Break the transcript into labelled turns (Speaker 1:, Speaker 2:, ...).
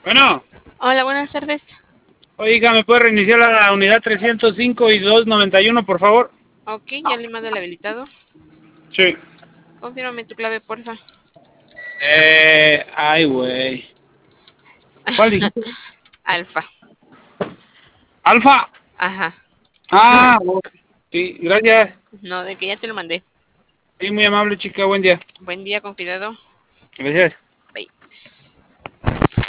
Speaker 1: Bueno,
Speaker 2: Hola, buenas tardes.
Speaker 1: oiga, ¿me puede reiniciar la unidad 305 y 291, por favor?
Speaker 2: Ok, ya le mando el habilitado.
Speaker 1: Sí.
Speaker 2: Confírmame tu clave, porfa.
Speaker 1: Ay, güey. ¿Cuál dijiste?
Speaker 2: Alfa.
Speaker 1: Alfa.
Speaker 2: Ajá.
Speaker 1: Ok. Sí, gracias.
Speaker 2: No, de que ya te lo mandé.
Speaker 1: Sí, muy amable, chica, buen día.
Speaker 2: Buen día, con cuidado.
Speaker 1: Gracias.